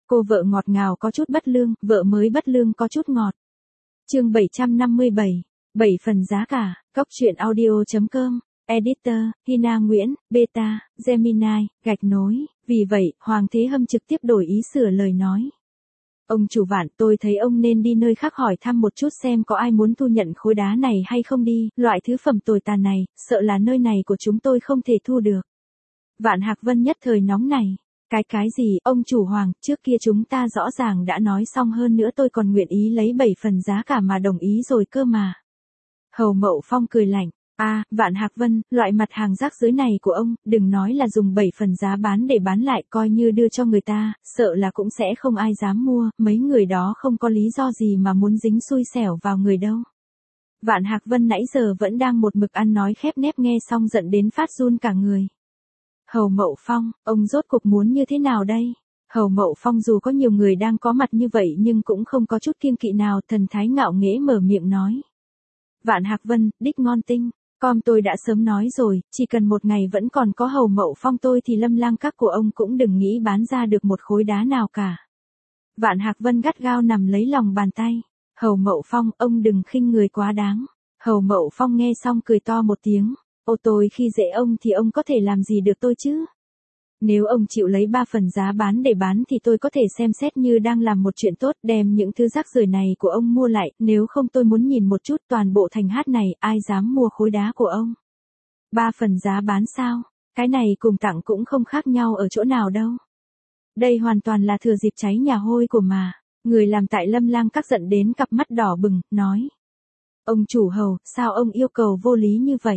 Cô vợ ngọt ngào có chút bất lương, vợ mới bất lương có chút ngọt. Chương 757, 7 phần giá cả, coctruyện.audio.com, Editor, Hina Nguyễn, Beta, Gemini, gạch nối, vì vậy, Hoàng Thế Hâm trực tiếp đổi ý sửa lời nói. Ông chủ Vạn, tôi thấy ông nên đi nơi khác hỏi thăm một chút xem có ai muốn thu nhận khối đá này hay không đi, loại thứ phẩm tồi tàn này, sợ là nơi này của chúng tôi không thể thu được. Vạn Hạc Vân nhất thời nóng này. Cái gì, ông chủ Hoàng, trước kia chúng ta rõ ràng đã nói xong, hơn nữa tôi còn nguyện ý lấy 7 phần giá cả mà đồng ý rồi cơ mà. Hầu Mậu Phong cười lạnh, Vạn Hạc Vân, loại mặt hàng rác rưởi này của ông, đừng nói là dùng 7 phần giá bán để bán lại, coi như đưa cho người ta, sợ là cũng sẽ không ai dám mua, mấy người đó không có lý do gì mà muốn dính xui xẻo vào người đâu. Vạn Hạc Vân nãy giờ vẫn đang một mực ăn nói khép nép, nghe xong giận đến phát run cả người. Hầu Mậu Phong, ông rốt cuộc muốn như thế nào đây? Hầu Mậu Phong dù có nhiều người đang có mặt như vậy nhưng cũng không có chút kiêng kỵ nào, thần thái ngạo nghễ mở miệng nói. Vạn Hạc Vân, đích ngon tinh, tôi đã sớm nói rồi, chỉ cần một ngày vẫn còn có Hầu Mậu Phong tôi thì Lâm Lang Các của ông cũng đừng nghĩ bán ra được một khối đá nào cả. Vạn Hạc Vân gắt gao nằm lấy lòng bàn tay. Hầu Mậu Phong, ông đừng khinh người quá đáng. Hầu Mậu Phong nghe xong cười to một tiếng. Tôi khi dễ ông thì ông có thể làm gì được tôi chứ? Nếu ông chịu lấy 3 phần giá bán để bán thì tôi có thể xem xét như đang làm một chuyện tốt, đem những thứ rác rưởi này của ông mua lại, nếu không tôi muốn nhìn một chút toàn bộ thành hát này, ai dám mua khối đá của ông. 3 phần giá bán sao? Cái này cùng tặng cũng không khác nhau ở chỗ nào đâu. Đây hoàn toàn là thừa dịp cháy nhà hôi của mà. Người làm tại Lâm Lang Các giận đến cặp mắt đỏ bừng, nói. Ông chủ Hầu, sao ông yêu cầu vô lý như vậy?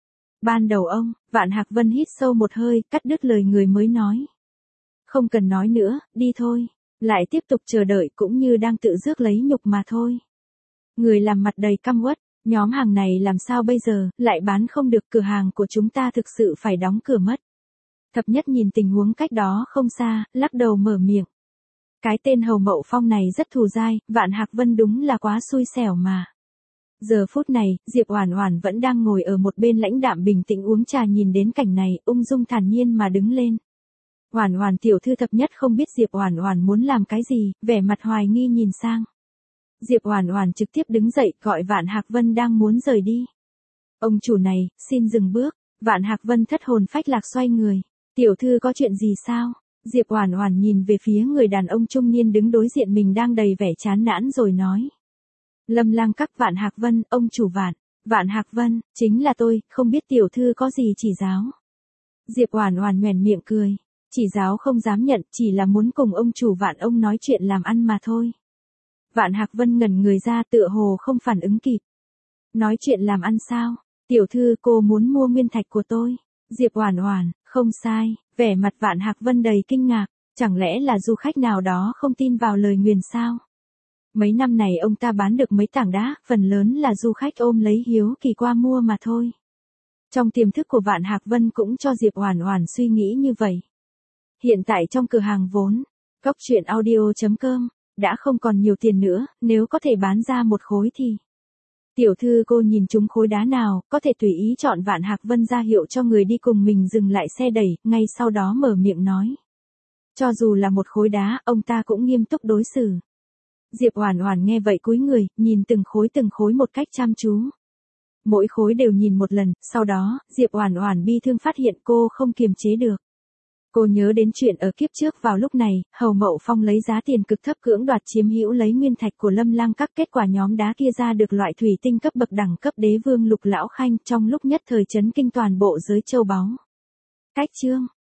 Ban đầu ông, Vạn Hạc Vân hít sâu một hơi, cắt đứt lời người mới nói. Không cần nói nữa, đi thôi. Lại tiếp tục chờ đợi cũng như đang tự rước lấy nhục mà thôi. Người làm mặt đầy căm uất, nhóm hàng này làm sao bây giờ, lại bán không được, cửa hàng của chúng ta thực sự phải đóng cửa mất. Thập Nhất nhìn tình huống cách đó không xa, lắc đầu mở miệng. Cái tên Hầu Mậu Phong này rất thù dai, Vạn Hạc Vân đúng là quá xui xẻo mà. Giờ phút này, Diệp Oản Oản vẫn đang ngồi ở một bên lãnh đạm bình tĩnh uống trà, nhìn đến cảnh này, ung dung thản nhiên mà đứng lên. Oản Oản tiểu thư. Thập Nhất không biết Diệp Oản Oản muốn làm cái gì, vẻ mặt hoài nghi nhìn sang. Diệp Oản Oản trực tiếp đứng dậy, gọi Vạn Hạc Vân đang muốn rời đi. Ông chủ này, xin dừng bước. Vạn Hạc Vân thất hồn phách lạc xoay người. Tiểu thư có chuyện gì sao? Diệp Oản Oản nhìn về phía người đàn ông trung niên đứng đối diện mình đang đầy vẻ chán nản rồi nói. Lâm Lang Các. Vạn Hạc Vân, ông chủ Vạn. Vạn Hạc Vân, chính là tôi, không biết tiểu thư có gì chỉ giáo. Diệp Oản Oản nhoẻn miệng cười. Chỉ giáo không dám nhận, chỉ là muốn cùng ông chủ Vạn ông nói chuyện làm ăn mà thôi. Vạn Hạc Vân ngẩn người ra, tựa hồ không phản ứng kịp. Nói chuyện làm ăn sao? Tiểu thư, cô muốn mua nguyên thạch của tôi. Diệp Oản Oản, không sai. Vẻ mặt Vạn Hạc Vân đầy kinh ngạc. Chẳng lẽ là du khách nào đó không tin vào lời nguyền sao? Mấy năm này ông ta bán được mấy tảng đá, phần lớn là du khách ôm lấy hiếu kỳ qua mua mà thôi. Trong tiềm thức của Vạn Hạc Vân cũng cho Diệp Oản Oản suy nghĩ như vậy. Hiện tại trong cửa hàng vốn, coctruyện.audio.com, đã không còn nhiều tiền nữa, nếu có thể bán ra một khối thì. Tiểu thư, cô nhìn trúng khối đá nào, có thể tùy ý chọn. Vạn Hạc Vân ra hiệu cho người đi cùng mình dừng lại xe đẩy, ngay sau đó mở miệng nói. Cho dù là một khối đá, ông ta cũng nghiêm túc đối xử. Diệp Oản Oản nghe vậy cúi người, nhìn từng khối một cách chăm chú. Mỗi khối đều nhìn một lần, sau đó, Diệp Oản Oản bi thương phát hiện cô không kiềm chế được. Cô nhớ đến chuyện ở kiếp trước, vào lúc này, Hầu Mậu Phong lấy giá tiền cực thấp cưỡng đoạt chiếm hữu lấy nguyên thạch của Lâm Lang Các, kết quả nhóm đá kia ra được loại thủy tinh cấp bậc đẳng cấp đế vương Lục Lão Khanh, trong lúc nhất thời chấn kinh toàn bộ giới châu báu. Cách chương